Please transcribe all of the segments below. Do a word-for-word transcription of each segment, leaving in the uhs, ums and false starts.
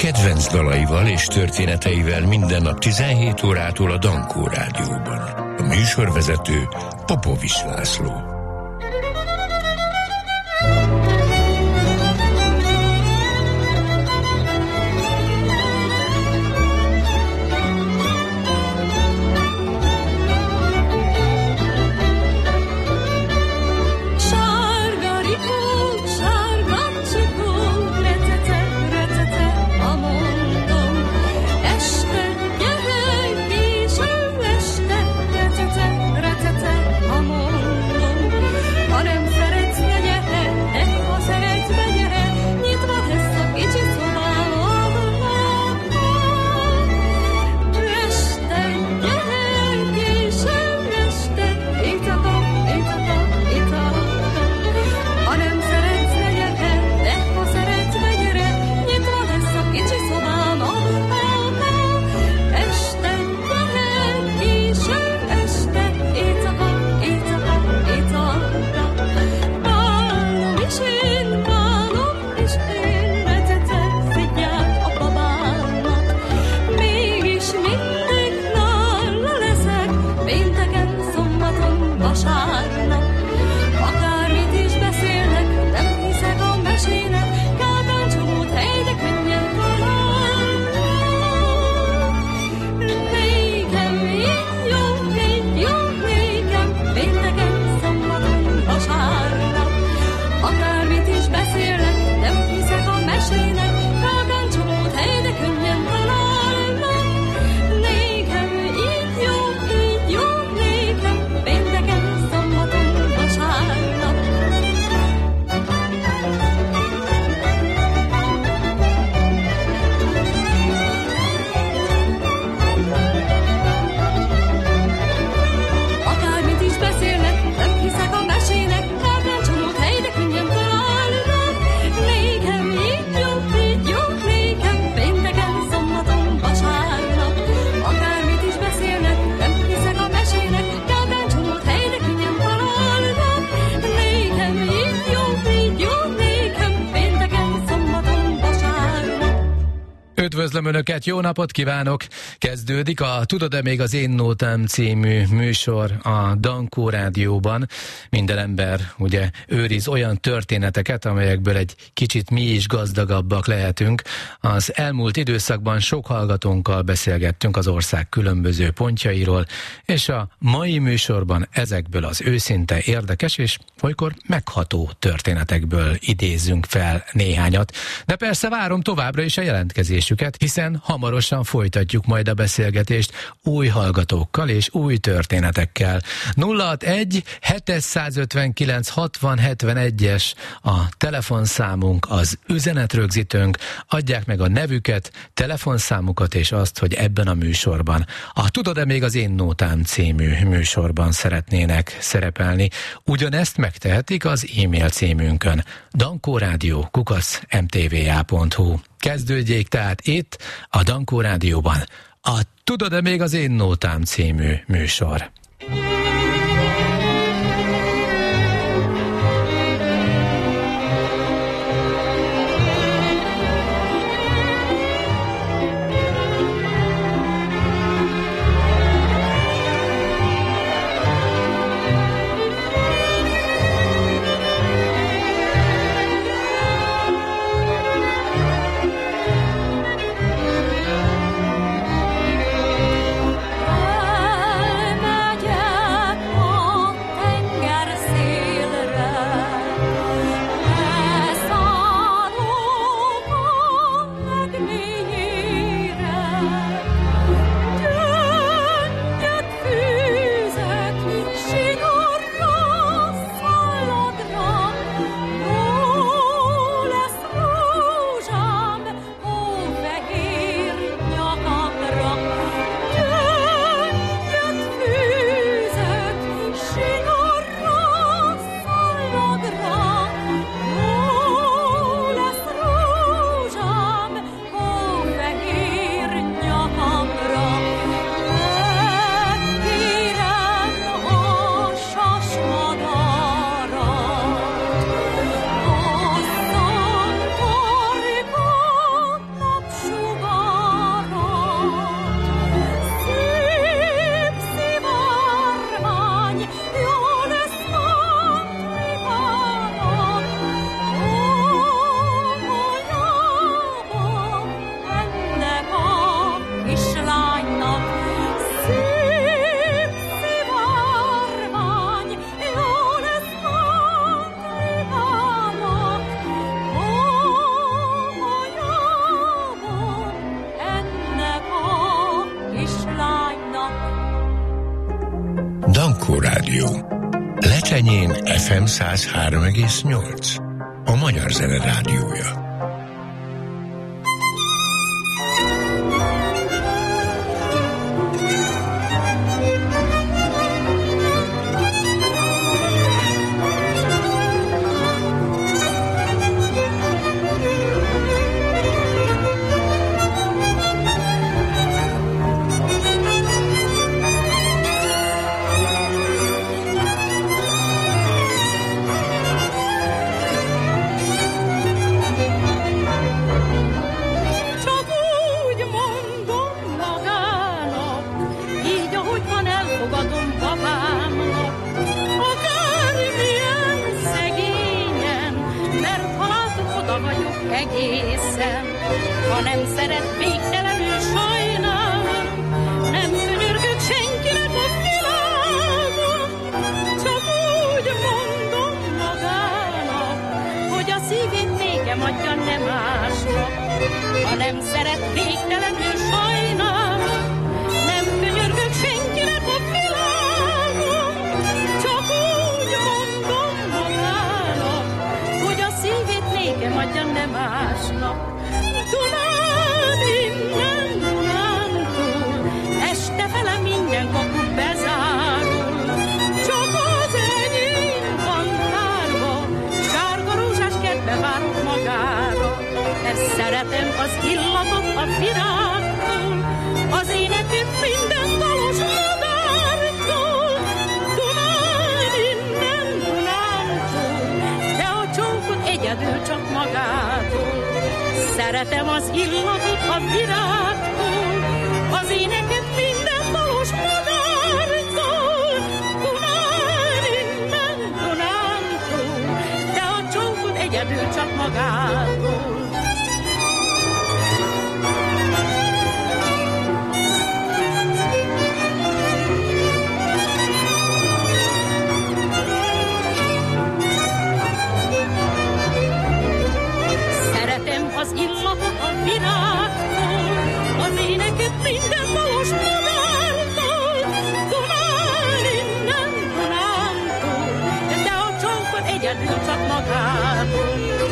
kedvenc dalaival és történeteivel minden nap tizenhét órától a Dankó Rádióban. A műsorvezető Popovics László. Üdvözlöm Önöket, jó napot kívánok! Kezdődik a Tudod-e még az én nótám című műsor a Dankó Rádióban. Minden ember ugye őriz olyan történeteket, amelyekből egy kicsit mi is gazdagabbak lehetünk. Az elmúlt időszakban sok hallgatónkkal beszélgettünk az ország különböző pontjairól, és a mai műsorban ezekből az őszinte, érdekes és olykor megható történetekből idézzünk fel néhányat. De persze várom továbbra is a jelentkezésüket, hiszen hamarosan folytatjuk majd a beszélgetést új hallgatókkal és új történetekkel. nulla hatvanegy hétszázötvenkilenc hatvan hetvenegyes a telefonszámunk, az üzenetrögzítőnk. Adják meg a nevüket, telefonszámukat és azt, hogy ebben a műsorban, a Tudod-e még az én nótám című műsorban szeretnének szerepelni. Ugyanezt megtehetik az e-mail címünkön dankórádió kukac em té vé á pont hu. Kezdődjék tehát itt a Dankó Rádióban a Tudod-e még az én nótám című műsor. Elmegy Rádió. Lecsenyén ef em száz három egész nyolc. A Magyar Zene Rádiója. Szeretem az illatot a virágtól, az éneket minden dalos madártól. Dunán innen, Dunántól, de a csókot egyedül csak magától. Az illatot a virágtól, az éneket minden dalos madártól. Dunán innen, Dunántól, de a csókot egyedül csak magától.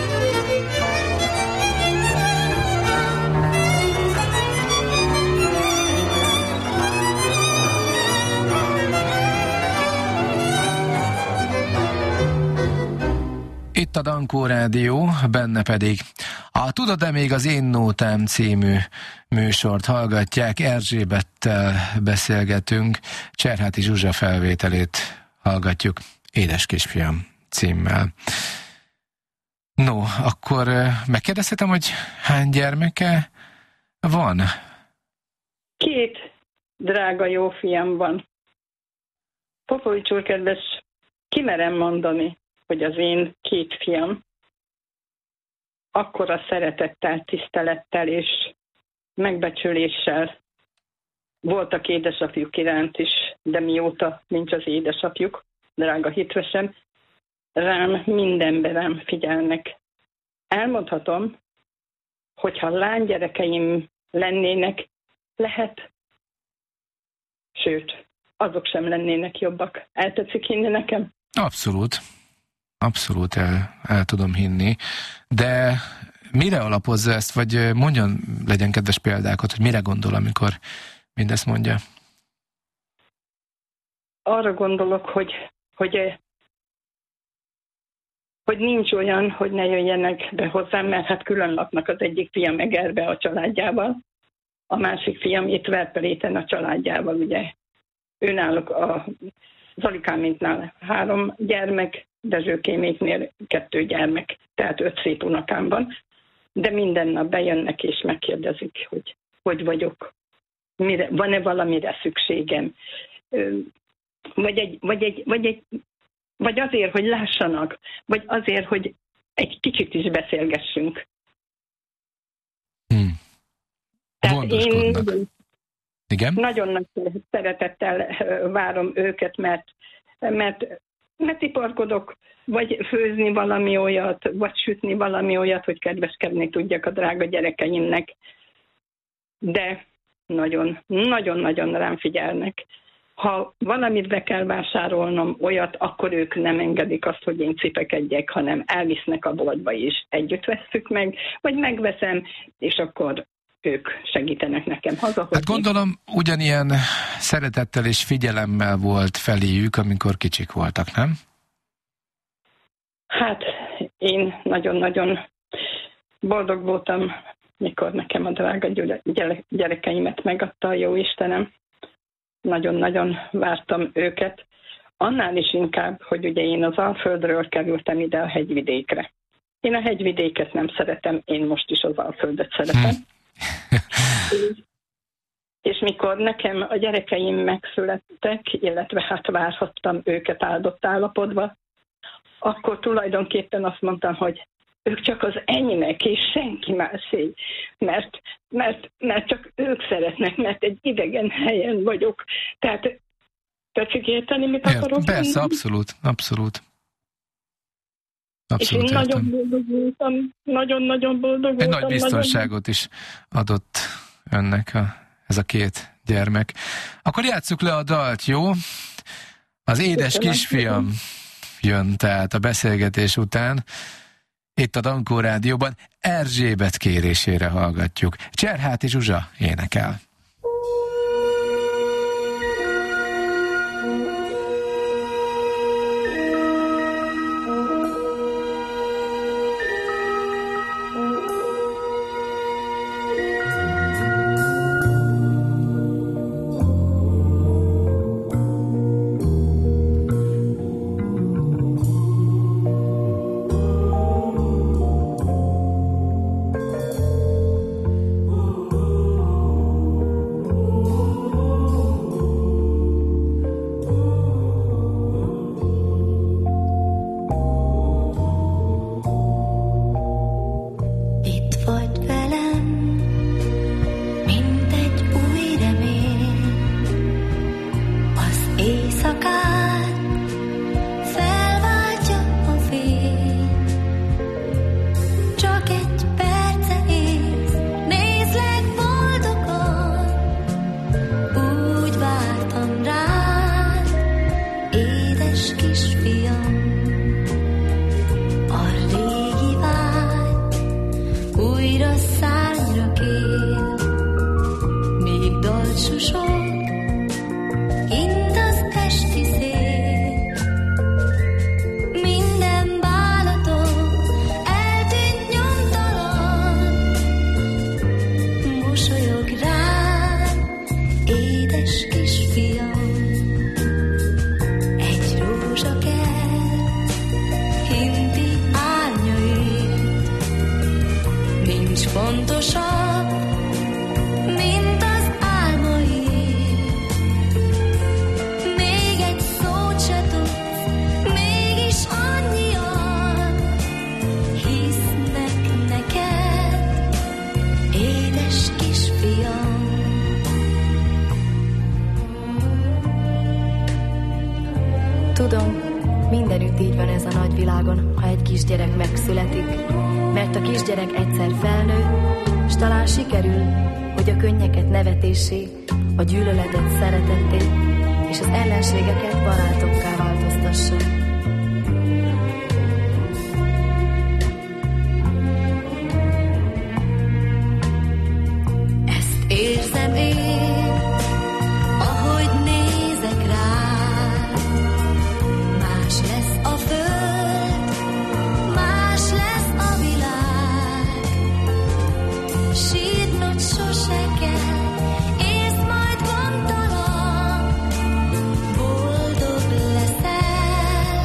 Itt a Dankó Rádió, benne pedig a Tudod-e még az Én Nótám című műsort hallgatják. Erzsébettel beszélgetünk, Cserháti Zsuzsa felvételét hallgatjuk, Édes kisfiam címmel. No, akkor megkérdezhetem, hogy hány gyermeke van? Két drága jó fiam van. Popovics úr, kedves, kimerem mondani, hogy az én két fiam akkora szeretettel, tisztelettel és megbecsüléssel voltak édesapjuk iránt is, de mióta nincs az édesapjuk, drága hitvesem, rám mindenben rám figyelnek. Elmondhatom, hogyha lánygyerekeim lennének, lehet, sőt, azok sem lennének jobbak. El tetszik hinni nekem? Abszolút. Abszolút el, el tudom hinni, de mire alapozza ezt, vagy mondjon, legyen kedves példákat, hogy mire gondol, amikor mindezt mondja? Arra gondolok, hogy, hogy, hogy nincs olyan, hogy ne jöjjenek be hozzám, mert hát külön laknak, az egyik fiam Egerbe a családjával, a másik fiam itt Verpeléten a családjával, ugye. Őnáluk a Zalikáméknál három gyermek, Dezsőkéméknél kettő gyermek, tehát öt szép unokám van, de minden nap bejönnek és megkérdezik, hogy hogy vagyok, mire, van-e valamire szükségem, vagy, egy, vagy, egy, vagy, egy, vagy azért, hogy lássanak, vagy azért, hogy egy kicsit is beszélgessünk. Hmm. Tehát én Igen? nagyon nagy szeretettel várom őket, mert, mert mert iparkodok, vagy főzni valami olyat, vagy sütni valami olyat, hogy kedveskedni tudjak a drága gyerekeimnek. De nagyon, nagyon-nagyon rám figyelnek. ha valamit be kell vásárolnom, olyat, akkor ők nem engedik azt, hogy én cipekedjek, hanem elvisznek a boltba is, együtt vesszük meg, vagy megveszem, és akkor ők segítenek nekem hazahozni. Hát gondolom, ugyanilyen szeretettel és figyelemmel volt feléjük, amikor kicsik voltak, nem? Hát én nagyon-nagyon boldog voltam, mikor nekem a drága gyerekeimet megadta a Jóistenem. Nagyon-nagyon vártam őket. Annál is inkább, hogy ugye én az Alföldről kerültem ide a hegyvidékre. Én a hegyvidéket nem szeretem, én most is az Alföldet szeretem. és, és mikor nekem a gyerekeim megszülettek, illetve hát várhattam őket áldott állapotba, akkor tulajdonképpen azt mondtam, hogy ők csak az enyémek, és senki másé, mert, mert, mert csak ők szeretnek, mert egy idegen helyen vagyok. Tehát tetszik érteni, mit akarok? Persze, abszolút, abszolút. Abszolút és én értem. Nagyon boldog voltam, nagyon-nagyon boldog Egy voltam. nagy biztonságot nagyon... is adott önnek a, ez a két gyermek. Akkor játsszuk le a dalt, jó? Az édes Köszönöm. Kisfiam jön tehát a beszélgetés után. Itt a Dankó Rádióban Erzsébet kérésére hallgatjuk. Cserháti Zsuzsa énekel. Tudom, mindenütt így van ez a nagyvilágon, ha egy kisgyerek megszületik, mert a kisgyerek egyszer felnő, s talán sikerül, hogy a könnyeket nevetésé, a gyűlöletet szeretetté, és az ellenségeket barátokká változtassa. Ezt érzem én, ahogy nézek rád. Más lesz a föld, más lesz a világ. Sírnod sose kell, ész majd gondtalan. Boldog leszel,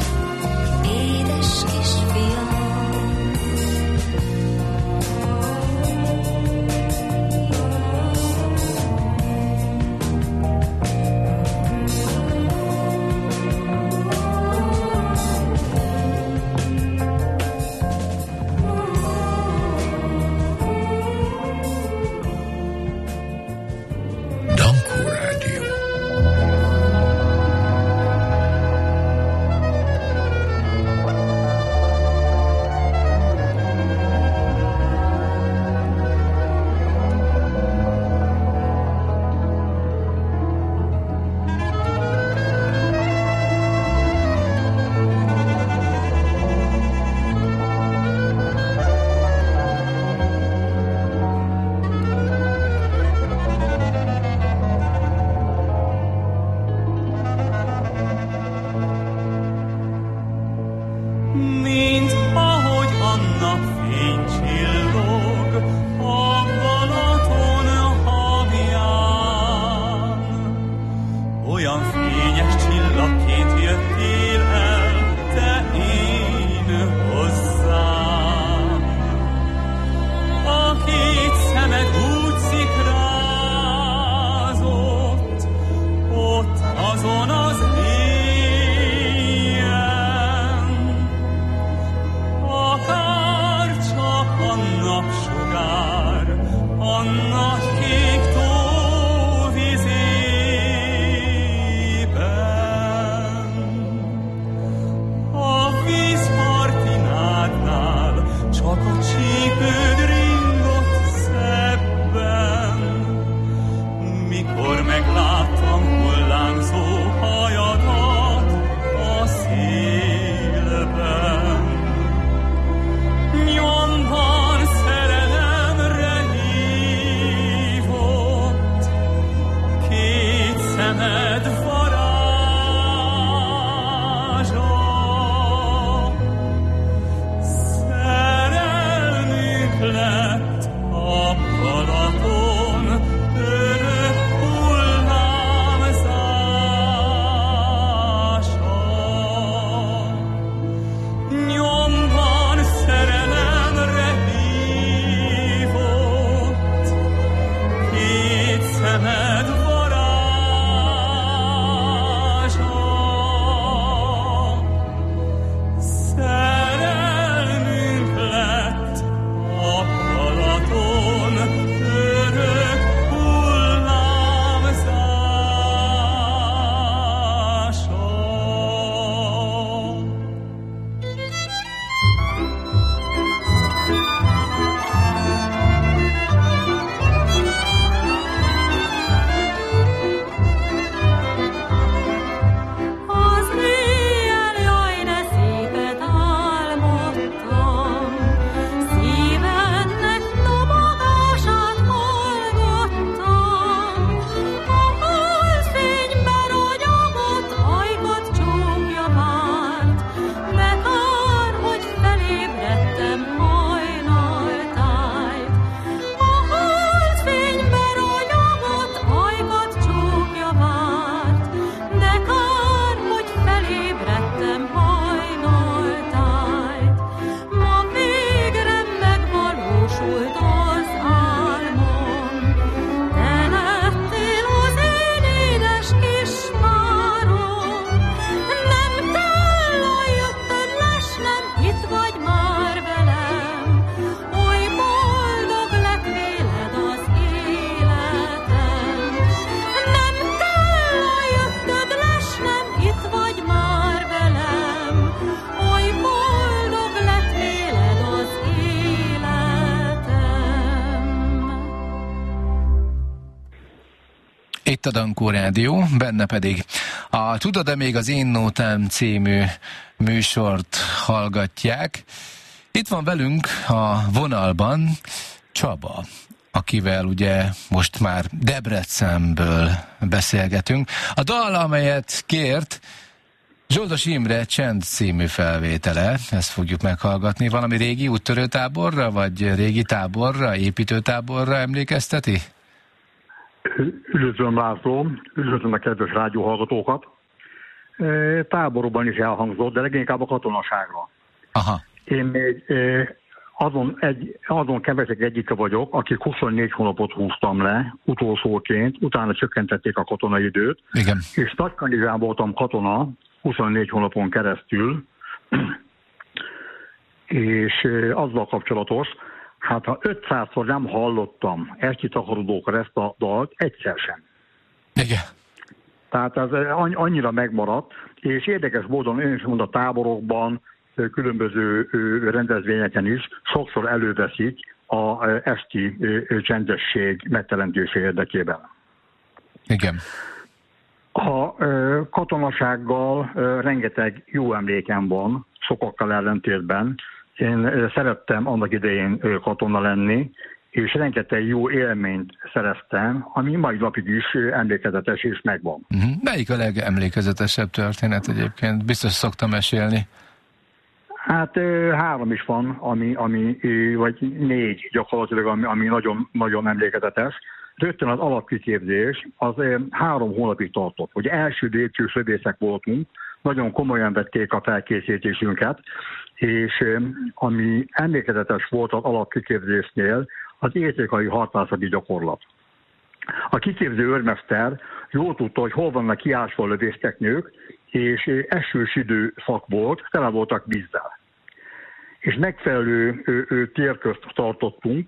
Itt a Dankó Rádió, benne pedig a Tudod-e még az Én Nótám című műsort hallgatják. Itt van velünk a vonalban Csaba, akivel ugye most már Debrecenből beszélgetünk. A dal, amelyet kért, Zsoldos Imre Csend című felvétele, ezt fogjuk meghallgatni. Valami régi úttörőtáborra, vagy régi táborra, építőtáborra emlékezteti? Üdvözlöm, László, üdvözlöm a kedves rádióhallgatókat. Táborokban is elhangzott, de leginkább a katonaságra. Aha. Én még azon, egy, azon kevesek egyike vagyok, akik huszonnégy hónapot húztam le utolsóként, utána csökkentették a katonai időt. Igen. És Nagykanizsán voltam katona huszonnégy hónapon keresztül, és azzal kapcsolatos, hát ha ötszázszor nem hallottam esti takarodókra ezt a dalt, egyszer sem. Igen. Tehát ez annyira megmaradt, és érdekes módon én is mondom, a táborokban, különböző rendezvényeken is sokszor előveszik a esti csendesség megteremtése érdekében. Igen. A katonasággal rengeteg jó emlékem van, sokakkal ellentétben. Én szerettem annak idején katona lenni, és rengeteg jó élményt szereztem, ami mai napig is emlékezetes és megvan. Uh-huh. Melyik a legemlékezetesebb történet egyébként? Biztos szoktam mesélni. Hát három is van, ami, ami, vagy négy gyakorlatilag, ami, ami nagyon, nagyon emlékezetes. Rögtön az alapkiképzés, az három hónapig tartott. Ugye első lépcsős lövészek voltunk, nagyon komolyan vették a felkészítésünket, és ami emlékezetes volt az alapkiképzésnél, az éjszakai harcászati gyakorlat. A kiképző őrmester jól tudta, hogy hol vannak kiásva a lövészteknők, és esős időszak volt, tele voltak vízzel. És megfelelő térközt tartottunk,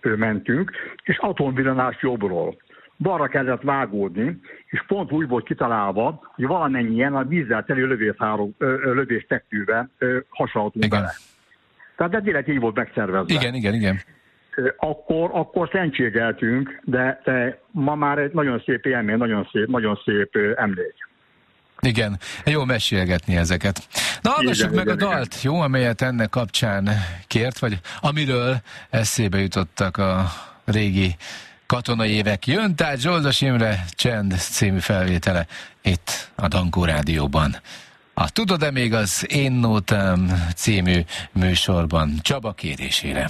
mentünk, és atomvillanás jobbról. Balra kellett vágódni, és pont úgy volt kitalálva, hogy valamennyien a vízzel teli lövéstektűvel hasonlítunk bele. Tehát ez direkt így volt megszervezve. Igen, igen, igen. Akkor, akkor szentségeltünk, de, de ma már egy nagyon szép élmény, nagyon szép, nagyon szép emlék. Igen, jó mesélgetni ezeket. Na, hallgassuk meg igen, a dalt, igen. Jó, amelyet ennek kapcsán kért, vagy amiről eszébe jutottak a régi katonai évek. Jön tehát Zsoldos Imre Csend című felvétele itt a Dankó Rádióban. A Tudod-e még az Én Nótám című műsorban Csaba kérésére.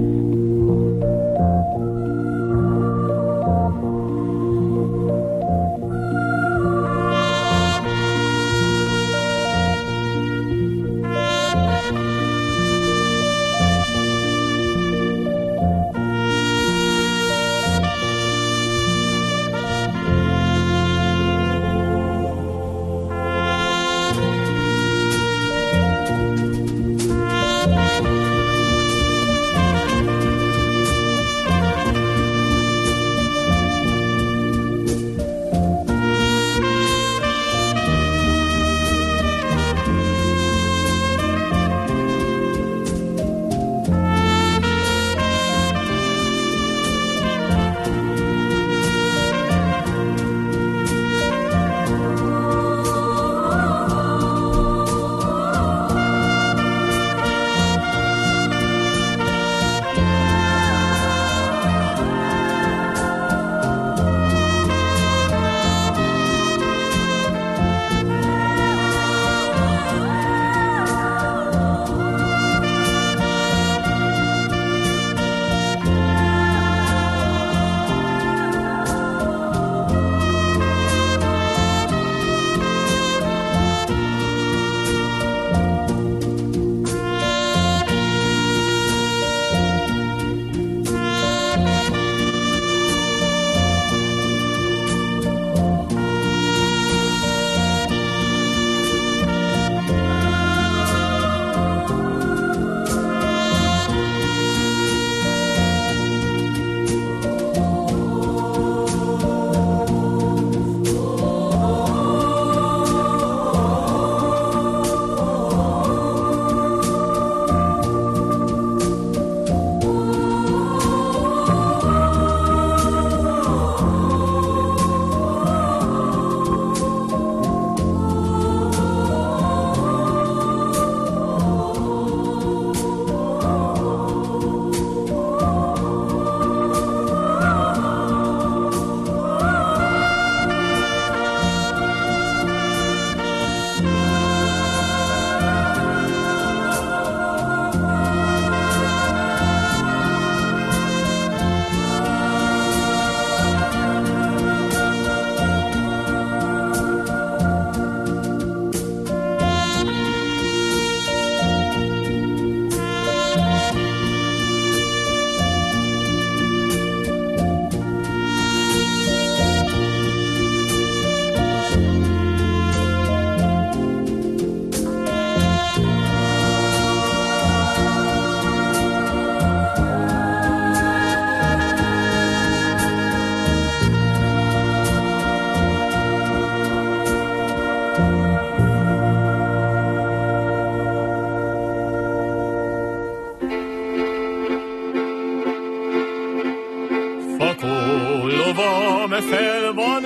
fel van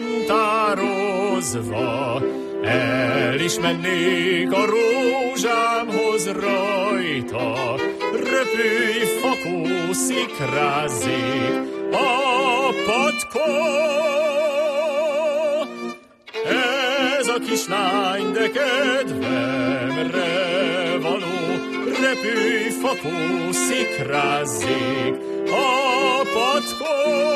kantározva, el is mennék a rózsámhoz rajta, röpülj fakó szikrázzék a patkó. Ez a kislány, de kedvemre való, repülj fakó szikrázzék a patkó.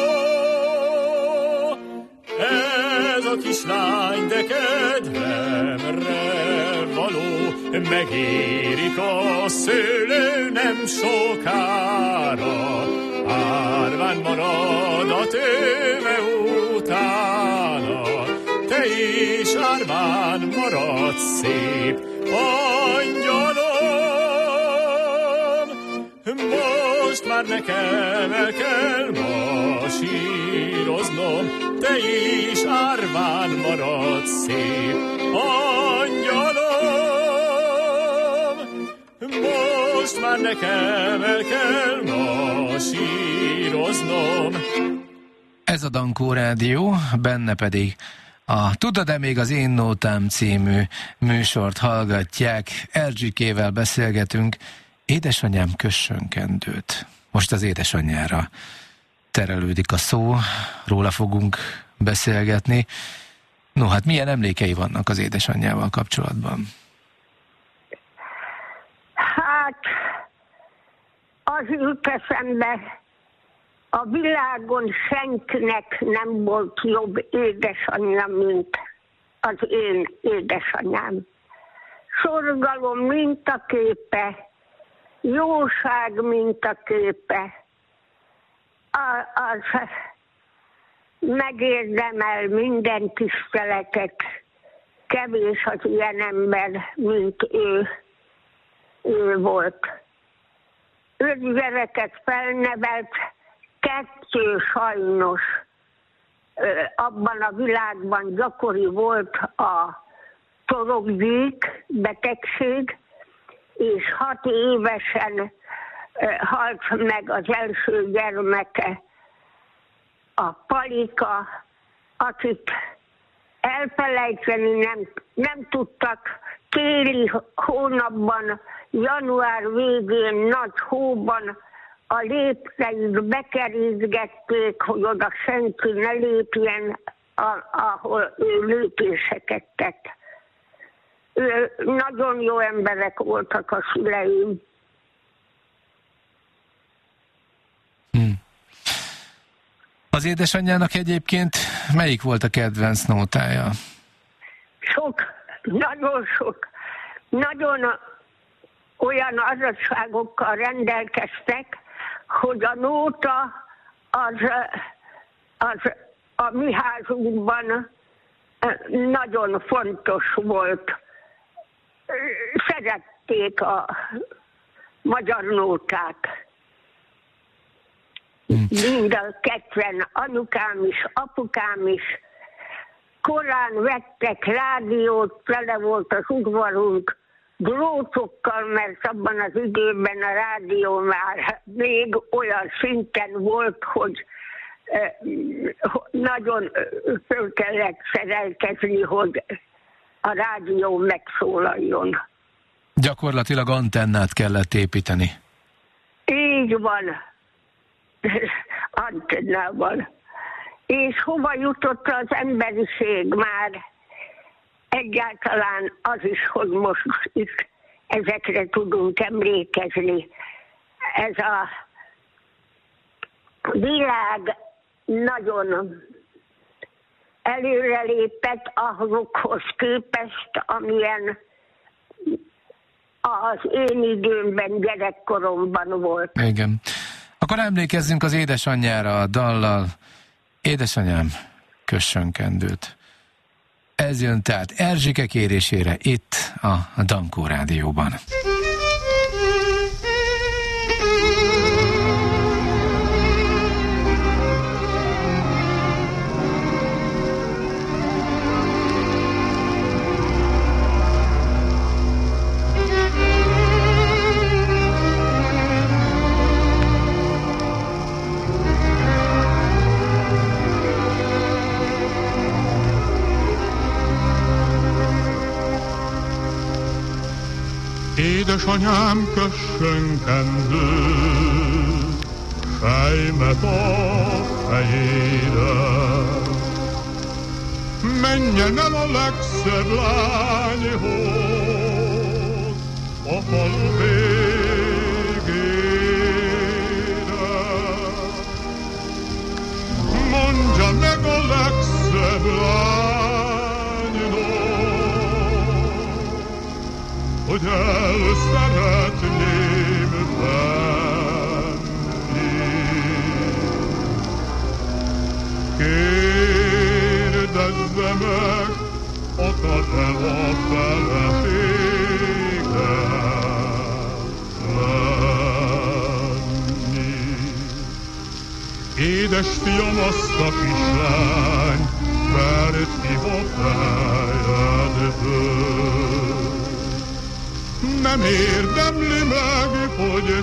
Ez a kislány, de kedvemre való, megérik a szőlő nem sokára, árván marad a tőve utána, te is árván maradsz szép angyalom. Most már már nekem el kell masíroznom, te is árván maradsz szép angyalom. Most már nekem el kell masíroznom. Ez a Dankó Rádió, benne pedig a Tudod-e még az én nótám című műsort hallgatják. Erzsikével beszélgetünk. Édesanyám, kössön kendőt. Most az édesanyjára terelődik a szó, róla fogunk beszélgetni. No, hát milyen emlékei vannak az édesanyjával kapcsolatban? Hát, az jut eszembe, a világon senkinek nem volt jobb édesanyja, mint az én édesanyám. Szorgalom mintaképe, jóság mintaképe, az megérdemel minden tiszteletet, kevés az ilyen ember, mint ő, ő volt. Öt gyereket felnevelt, kettő sajnos abban a világban gyakori volt a torokgyík betegség, és hat évesen halt meg az első gyermeke, a Palika, akit elfelejteni nem, nem tudtak. Téli hónapban, január végén, nagy hóban a lépteig bekerítgették, hogy oda senki ne lépjen, ahol ő lépéseket tett. Ő, nagyon jó emberek voltak a szüleim. Hmm. Az édesanyjának egyébként melyik volt a kedvenc nótája? Sok, nagyon sok. Nagyon olyan adottságokkal rendelkeztek, hogy a nóta az, az a mi házunkban nagyon fontos volt. Szerették a magyar nótát. Mind a kettven, anyukám is, apukám is. Korán vettek rádiót, tele volt az udvarunk drótokkal, mert abban az időben a rádió már még olyan szinten volt, hogy nagyon föl kellett szerelkezni, hogy a rádió megszólaljon. Gyakorlatilag antennát kellett építeni. Így van. Antennával. És hova jutott az emberiség már? Egyáltalán az is, hogy most itt ezekre tudunk emlékezni. Ez a világ nagyon előrelépett azokhoz képest, amilyen az én időmben, gyerekkoromban volt. Igen. Akkor emlékezzünk az édesanyjára a dallal. Édesanyám, kössön kendőt. Ez jön tehát Erzsike kérésére itt a Dankó Rádióban. Édesanyám, kössön kendőt, fejmet a fejére. Menjen el a legszebb lányhoz, a falu végére. Mondja meg a legszebb lányhoz, hogy el szeretném venni. Kérdezze meg, akar-e a felesége lenni. Édes fiam, azt a kislány, vert ki a fejedből. Nem érdemli meg, hogy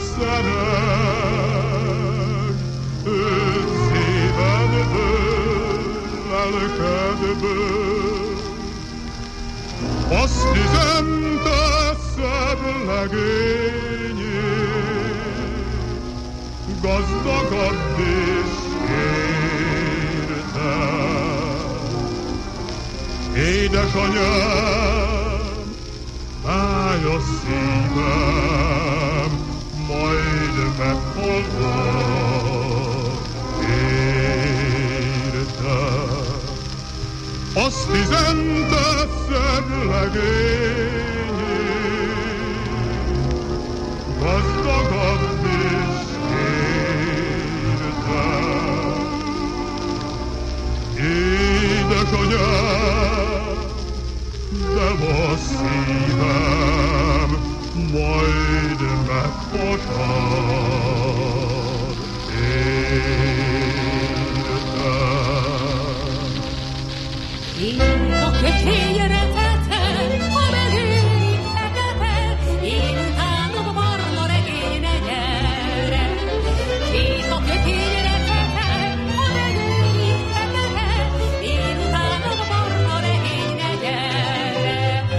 szeresd őt szívedből, lelkedből. Azt üzente szebb legényét, gazdagabb és érted. Édesanyám, állj a szívem, majd meghalok, érted. Azt üzente szebb legényét, gazdagabb és érted. Édesanyám, nem a szívem, majd megfogad, érted. Én a kötényre tettem, ha megéri fekete, én utálom a barna regénye gyere. Én a kötényre tettem, ha megéri fekete, én utálom a barna regénye gyere.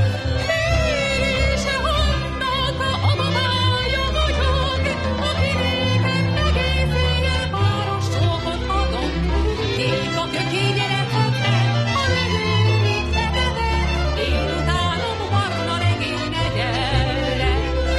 Mégis annak a babája vagyok, aki nékem egész éjjel páros csókot adok. Én a kötényre tettem, ha megéri fekete, én utálom a barna regénye gyere.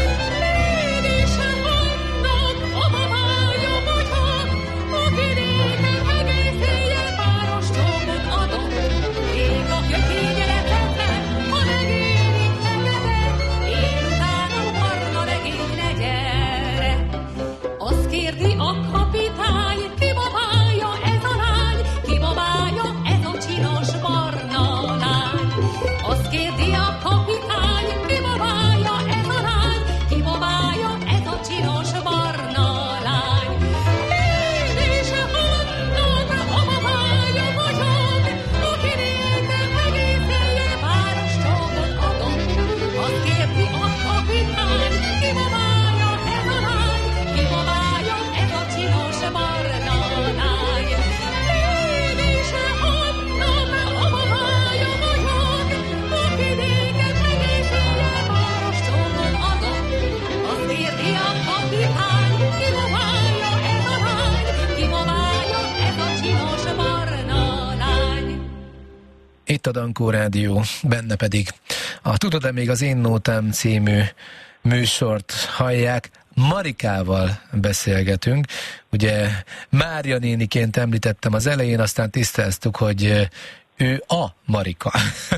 Mégis annak a babája vagyok, aki nékem egész éjjel páros csókot adok. Én a kötényre tettem, ha megéri fekete, én utálom a barna regénye gyere. Azt kérdi a kapitány, ki babája ez a lány, ki babája ez a csinos barna lány. Azt kérdi a kapitány, ki babája ez a lány, ki babája ez a csinos barna lány. Mégis annak a babája vagyok, aki nékem egész éjjel páros csókot adok. Azt kérdi a kapitány, ki babája ez a lány, ki babája ez a csinos barna lány. Mégis annak a babája vagyok, aki nékem egész éjjel páros csókot adok. Azt kérdi a kapitány, ki babája ez a lány, ki babája ez a csinos barna lány. Itt a Dankó Rádió, benne pedig a Tudod-e még az Én Nótám című műsort hallják. Marikával beszélgetünk. Ugye Mária néniként említettem az elején, aztán tisztáztuk, hogy ő a Marika.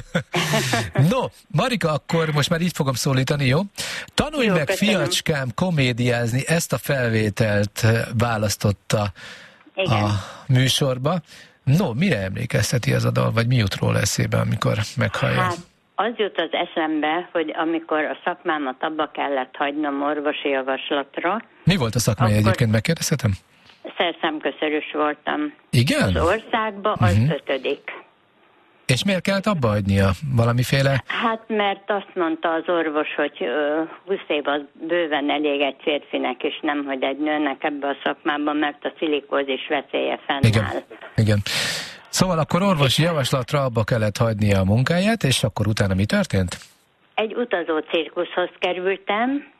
No, Marika, akkor most már így fogom szólítani, jó? Tanulj Jó, meg, köszönöm. fiacskám, komédiázni, ezt a felvételt választotta Igen. a műsorba. No, mire emlékezteti ez a dal, vagy mi jut róla eszébe, amikor meghallja? Hát az jut az eszembe, hogy amikor a szakmámat abba kellett hagynom orvosi javaslatra, Mi volt a szakmája akkor- egyébként, megkérdezhetem? szerszemköszörös voltam Igen? az országba, az Mhm. ötödik. És miért kellett abba hagynia? Valamiféle... Hát mert azt mondta az orvos, hogy ö, húsz év az bőven elég egy férfinek, és nem, hogy egy nőnek ebbe a szakmában, mert a szilikózis veszélye Igen. fennáll. Igen. Szóval akkor orvosi javaslatra abba kellett hagynia a munkáját, és akkor utána mi történt? Egy utazó cirkuszhoz kerültem,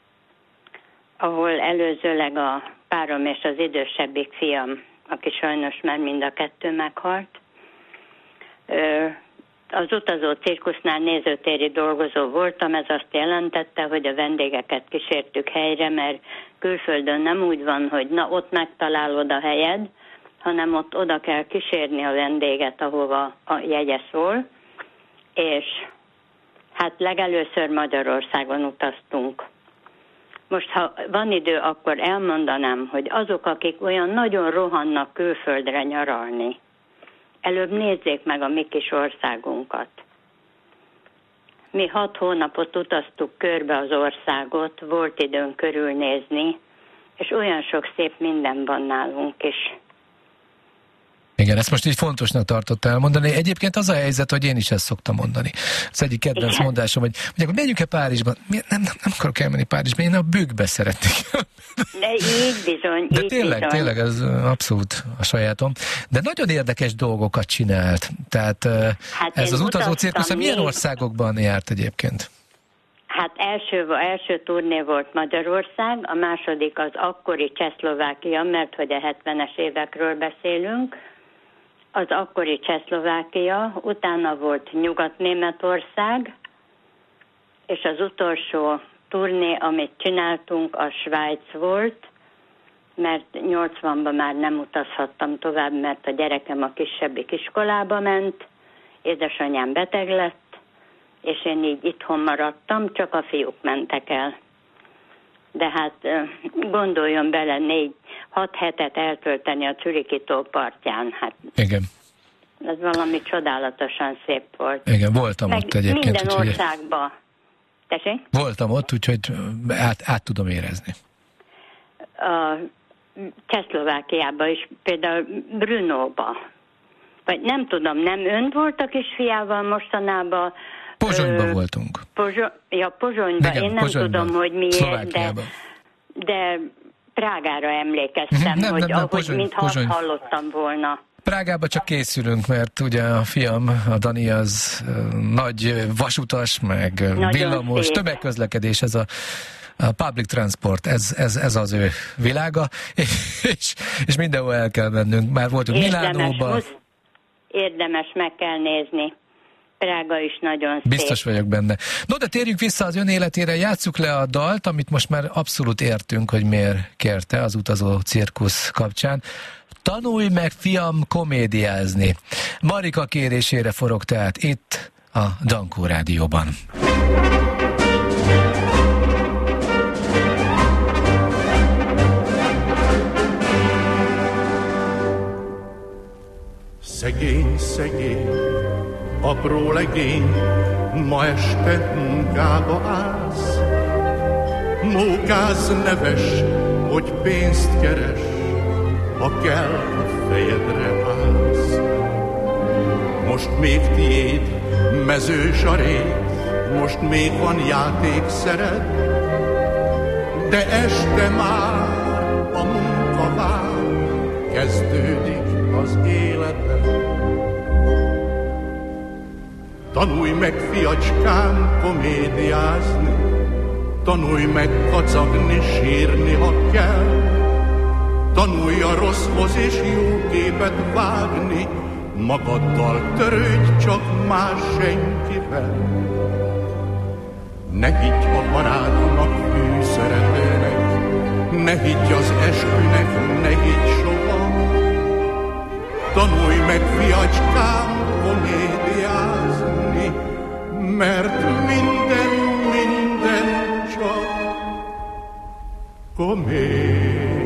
ahol előzőleg a párom és az idősebbik fiam, aki sajnos már mind a kettő meghalt. Ö, Az utazó cirkusznál nézőtéri dolgozó voltam, ez azt jelentette, hogy a vendégeket kísértük helyre, mert külföldön nem úgy van, hogy na ott megtalálod a helyed, hanem ott oda kell kísérni a vendéget, ahova a jegye szól, és hát legelőször Magyarországon utaztunk. Most, ha van idő, akkor elmondanám, hogy azok, akik olyan nagyon rohannak külföldre nyaralni, előbb nézzék meg a mi kis országunkat. Mi hat hónapot utaztuk körbe az országot, volt időn körülnézni, és olyan sok szép minden van nálunk is. Igen, ezt most így fontosnak tartott elmondani. Egyébként az a helyzet, hogy én is ezt szoktam mondani. Az egyik kedvenc igen. mondásom, hogy mondják, menjünk-e Párizsba? Nem, nem, nem akarok elmenni Párizsba, én a bükkbe szeretnék. De így bizony, De így tényleg, bizony. tényleg ez abszolút a sajátom. De nagyon érdekes dolgokat csinált. Tehát hát ez az utazó cirkusz, milyen országokban járt egyébként? Hát első, első turné volt Magyarország, a második az akkori Csehszlovákia, mert hogy a hetvenes évekről beszélünk, az akkori Csehszlovákia, utána volt Nyugat-Németország, és az utolsó turné, amit csináltunk, a Svájc volt, mert nyolcvanban már nem utazhattam tovább, mert a gyerekem a kisebbik iskolába ment, édesanyám beteg lett, és én így itthon maradtam, csak a fiúk mentek el. De hát gondoljon bele, négy, hat hetet eltölteni a Czürichi tó partján, hát igen. Ez valami csodálatosan szép volt. Igen, voltam meg ott egyébként. Minden országban. Tessék? Voltam ott, úgyhogy át, át tudom érezni. A Csehszlovákiában is, például Brnóba. Vagy nem tudom, nem ön volt a kisfiával mostanában? Pozsonyban ö, voltunk. Pozso- ja, Pozsonyban. Igen, Én nem Pozsonyban. tudom, hogy miért, de, de Prágára emlékeztem, nem, hogy nem, nem, ahogy Pozsony, mintha Pozsony. hallottam volna. Prágába csak készülünk, mert ugye a fiam, a Dani az uh, nagy vasutas, meg nagyon villamos, szép. Tömegközlekedés, ez a, a public transport, ez, ez, ez az ő világa, és, és mindenhol el kell mennünk. Már voltunk Milánóban. Érdemes, meg kell nézni. Prága is nagyon szép. Biztos vagyok benne. No, de térjünk vissza az ön életére, játsszuk le a dalt, amit most már abszolút értünk, hogy miért kérte az utazó cirkusz kapcsán. Tanulj meg, fiam, komédiázni. Marika kérésére forog tehát itt a Dankó Rádióban. Szegény, szegény, apró legény, ma este munkába állsz. Mókáz neves, hogy pénzt keres, ha kell, a fejedre állsz. Most még tiéd mezős a rét, most még van játékszered, de este már a munka vár, kezdődik az életed. Tanulj meg, fiacskám, komédiázni, tanulj meg kacagni, sírni, ha kell. Tanulj a rosszhoz és jó képet vágni, magaddal törődj, csak más senkivel. Ne higgy a barátnak, hű szeretőnek, ne higgy az eskünek, ne higgy soha. Tanulj meg, fiacskám, komédiázni, mert minden, minden csak komédia.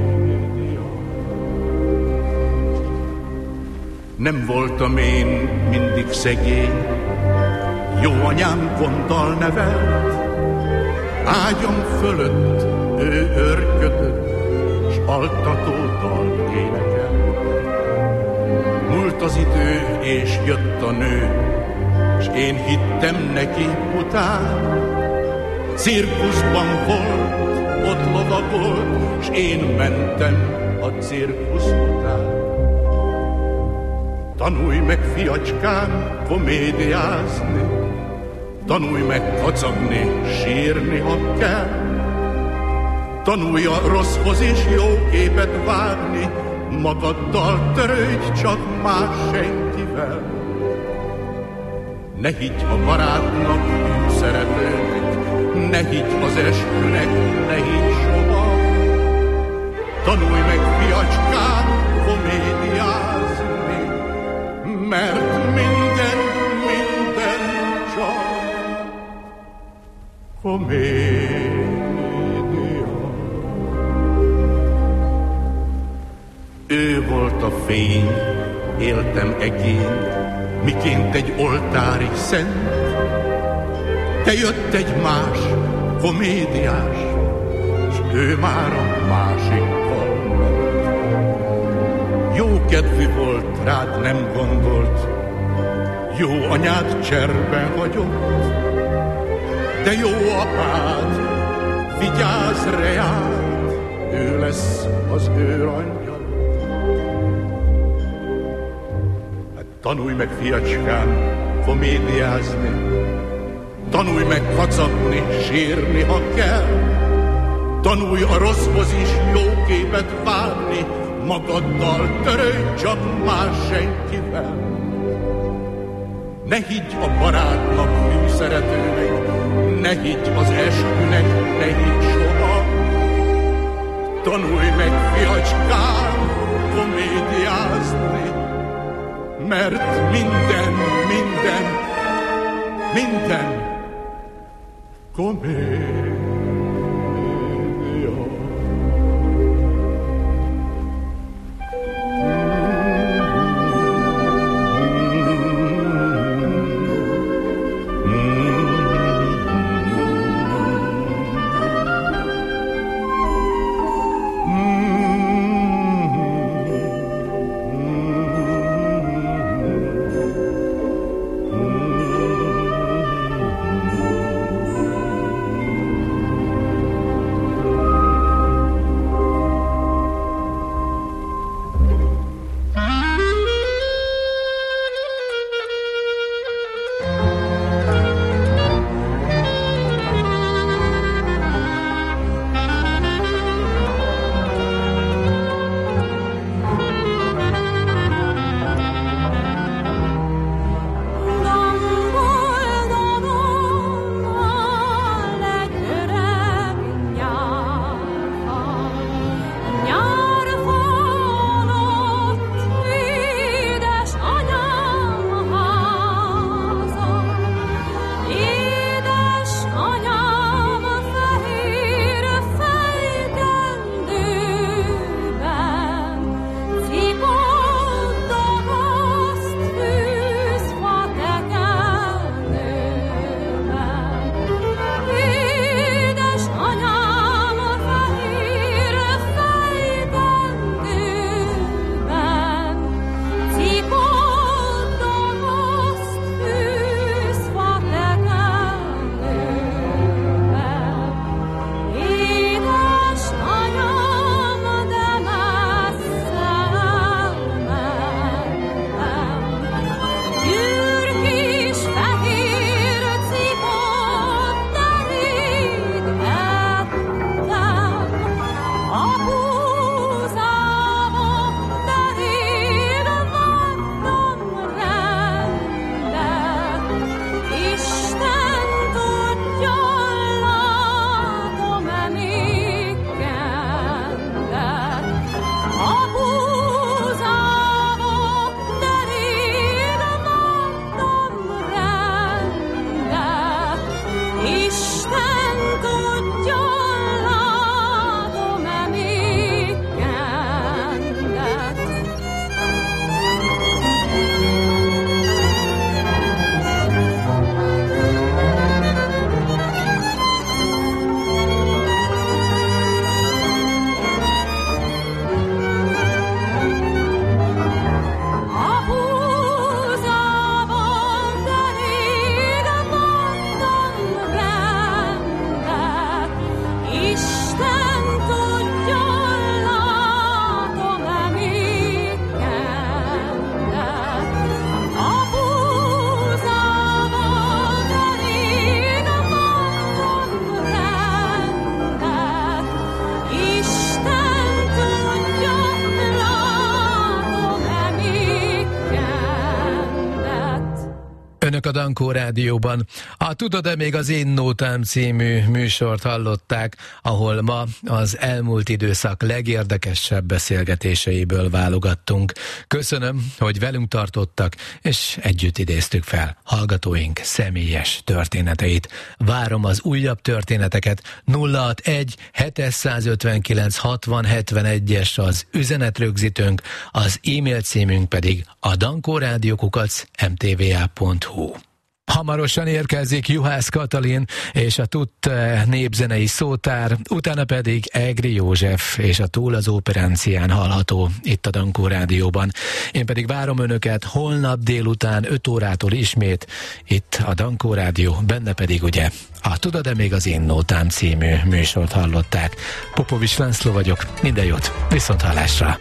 Nem voltam én mindig szegény, jó anyám gonddal nevelt, ágyam fölött ő örködött, s altató dalt énekel. Múlt az idő, és jött a nő, s én hittem neki után. Cirkuszban volt, ott lovagolt, s én mentem a cirkusz után. Tanulj meg, fiacskám, komédiázni, tanulj meg kacagni, sírni, ha kell. Tanulj a rosszhoz és jó képet vágni, magaddal törődj, csak más senkivel. Ne higgy a barátnak, hű szeretőnek, ne higgy az eskünek, ne higgy soha. Tanulj meg, fiacskám, komédiázni, mert minden, minden csak komédia. Ő volt a fény, éltem egén, miként egy oltári szent. De jött egy más, komédiás, s ő már a másikkal ment. Jó kedvű volt, rád nem gondolt, jó anyád cserben hagyott, de jó apád, vigyázz reád, ő lesz az őrangyal. Hát tanulj meg, fiacskám, komédiázni, tanulj meg kacagni, sírni, ha kell, tanulj a rosszhoz is jó képet várni, magaddal törődj csak más senkivel. Ne higgy a barátnak, hű szeretőnek, ne higgy az eskünek, ne higgy soha. Tanulj meg, fiacskám, komédiázni, mert minden, minden, minden komédia. Önök a Dankó Rádióban. A Tudod-e még az Én Nótám című műsort hallották, ahol ma az elmúlt időszak legérdekesebb beszélgetéseiből válogattunk. Köszönöm, hogy velünk tartottak, és együtt idéztük fel hallgatóink személyes történeteit. Várom az újabb történeteket. nulla hatvanegy hétszázötvenkilenc hatvan hetvenegyes az üzenetrögzítőnk, az e-mail címünk pedig a dankórádió kukac em té vé á pont hu. Hamarosan érkezik Juhász Katalin és a Tutt népzenei szótár, utána pedig Egri József és a Túl az Óperencián hallható itt a Dankó Rádióban. Én pedig várom önöket holnap délután öt órától ismét itt a Dankó Rádió, benne pedig ugye a Tudod-e még az én nótám című műsort hallották. Popovics László vagyok, minden jót, viszont hallásra!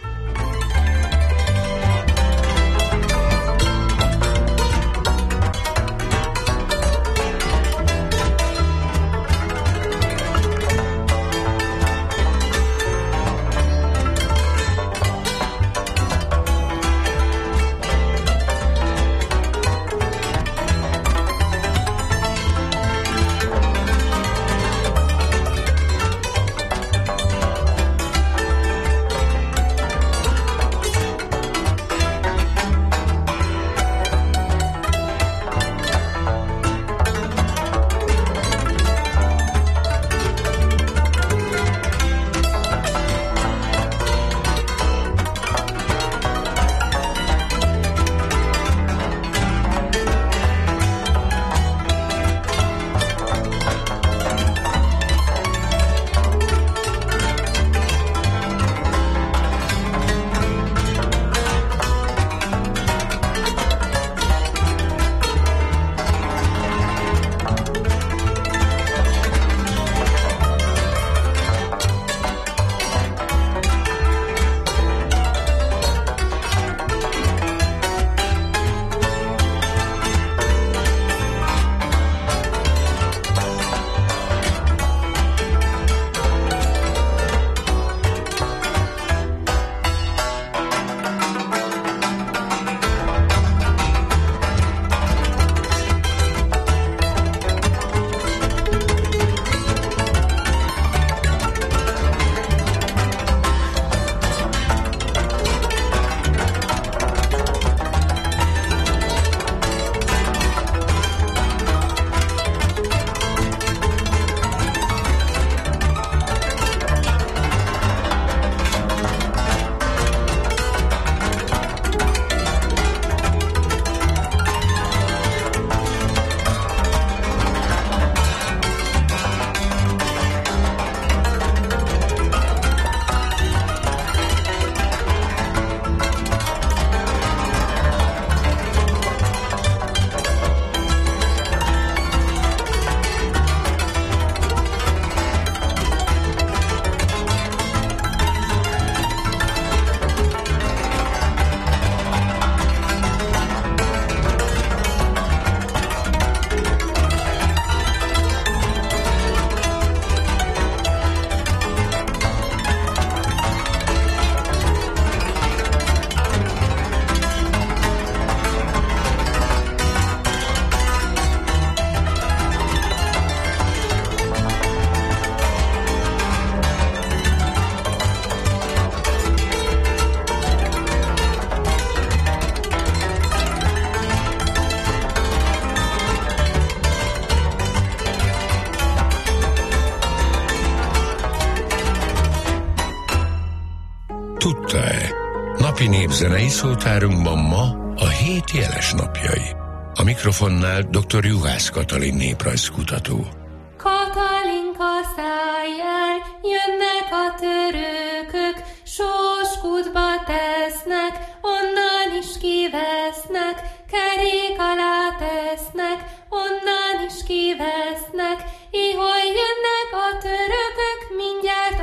Tudta-e? Napi népzenei szótárunkban ma a hét jeles napjai. A mikrofonnál dr. Juhász Katalin néprajzkutató. Katalinka, szállj el, jönnek a törökök, sóskútba tesznek, onnan is kivesznek, kerék alá tesznek, onnan is kivesznek, ihol jönnek a törökök, mindjárt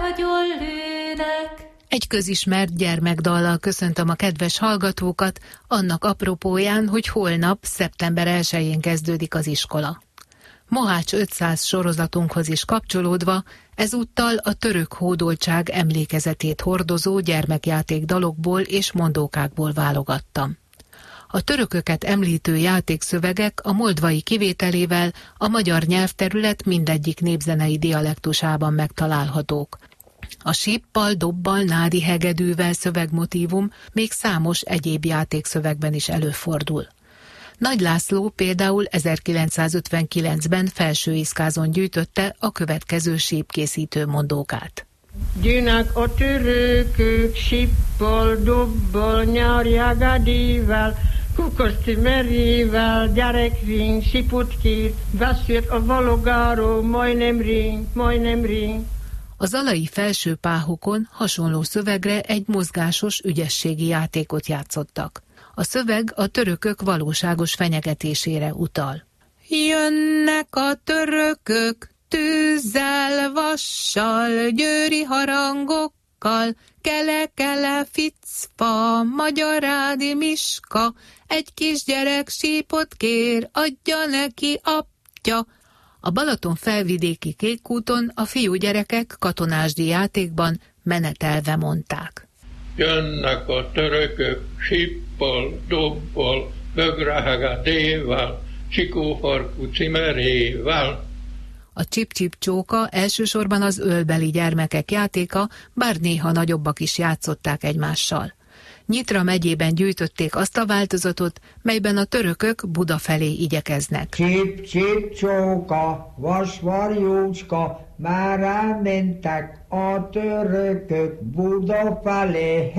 agyonlőnek. Egy közismert gyermekdallal köszöntöm a kedves hallgatókat, annak apropóján, hogy holnap, szeptember elsején kezdődik az iskola. Mohács ötszáz sorozatunkhoz is kapcsolódva, ezúttal a török hódoltság emlékezetét hordozó gyermekjáték dalokból és mondókákból válogattam. A törököket említő játékszövegek a moldvai kivételével a magyar nyelvterület mindegyik népzenei dialektusában megtalálhatók. A síppal, dobbal, nádi hegedűvel szövegmotívum még számos egyéb játékszövegben is előfordul. Nagy László például ezerkilencszázötvenkilencben Felsőiszkázon gyűjtötte a következő sípkészítő mondókát. Gyűnnek a törökök síppal, dobbal, nyárjágádével, Kukoszti merével, gyerekring, siputkét, beszélt a valogáró, majdnem ring, majdnem ring. A zalai felső páhokon hasonló szövegre egy mozgásos ügyességi játékot játszottak. A szöveg a törökök valóságos fenyegetésére utal. Jönnek a törökök, tűzzel, vassal, győri harangokkal, kele-kele, ficfa, magyarádi miska, egy kisgyerek sípot kér, adja neki apja. A Balaton felvidéki Kékkúton a fiúgyerekek katonásdi játékban menetelve mondták. Jönnek a törökök síppal, dobbal, bögrágádével, csikófarkú cimerével. A csip-csip csóka elsősorban az ölbeli gyermekek játéka, bár néha nagyobbak is játszották egymással. Nyitra megyében gyűjtötték azt a változatot, melyben a törökök Buda felé igyekeznek. Csip-csip csóka, vasvarjúcska, már elmentek a törökök Buda felé,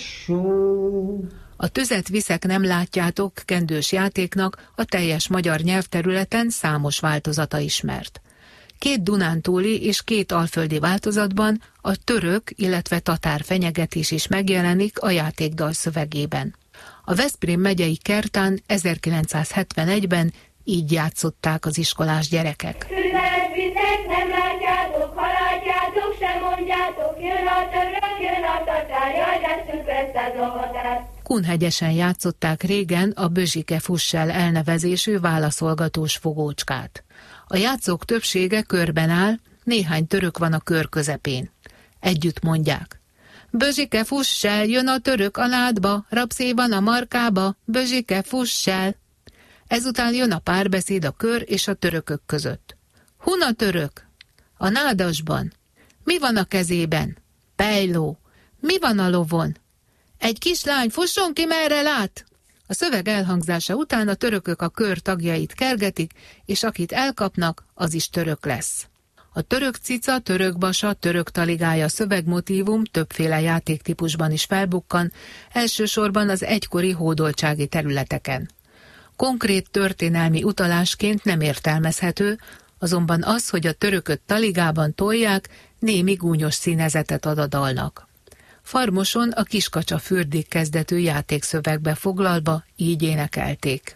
hessú! A tüzet viszek nem látjátok kendős játéknak a teljes magyar nyelvterületen számos változata ismert. Két dunántúli és két alföldi változatban a török, illetve tatár fenyegetés is megjelenik a játékdal szövegében. A Veszprém megyei Kertán ezerkilencszázhetvenegyben így játszották az iskolás gyerekek. Tüzet viszek, nem látjátok, ha látjátok, sem mondjátok, jön a török, jön a tatár, jaj, leszünk lesz ez a határ. Kunhegyesen játszották régen a Bözsike Fussel elnevezésű válaszolgatós fogócskát. A játszók többsége körben áll, néhány török van a kör közepén. Együtt mondják. Bözsike Fussel, jön a török a nádba, rabszéban a markába, Bözsike Fussel. Ezután jön a párbeszéd a kör és a törökök között. Huna török? A nádasban. Mi van a kezében? Pejló. Mi van a lovon? Egy kislány, fusson ki, merre lát! A szöveg elhangzása után a törökök a kör tagjait kergetik, és akit elkapnak, az is török lesz. A török cica, török basa, török taligája szövegmotívum többféle játéktípusban is felbukkan, elsősorban az egykori hódoltsági területeken. Konkrét történelmi utalásként nem értelmezhető, azonban az, hogy a törököt taligában tolják, némi gúnyos színezetet ad a dalnak. Farmoson a Kiskacsa fürdik kezdetű játékszövegbe foglalva így énekelték.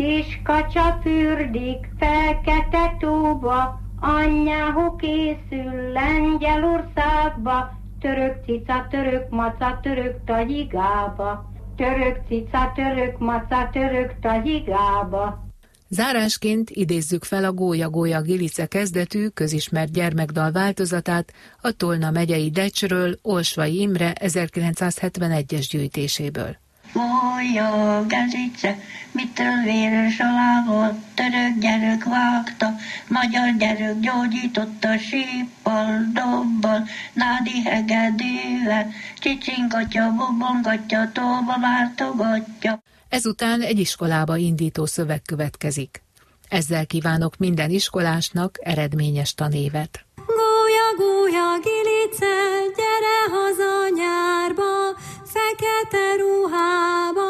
Kiskacsa fürdik fekete tóba, anyjáhu készül Lengyelországba, török cica, török maca, török tagyigába, török cica, török maca, török tagyigába. Zárásként idézzük fel a Gólya-Gólya Gilice kezdetű, közismert gyermekdal változatát a Tolna megyei Decsről Olsvai Imre ezerkilencszázhetvenegyes gyűjtéséből. Gólya Gilice, mitől véres alá volt, török gyerek vágta, magyar gyerek gyógyította síppal, dobbal, nádi hegedűvel, csicsingatja, bobongatja, tóba váltogatja. Ezután egy iskolába indító szöveg következik. Ezzel kívánok minden iskolásnak eredményes tanévet. Gólya, gólya, Gilice, gyere haza nyárba, fekete ruhába,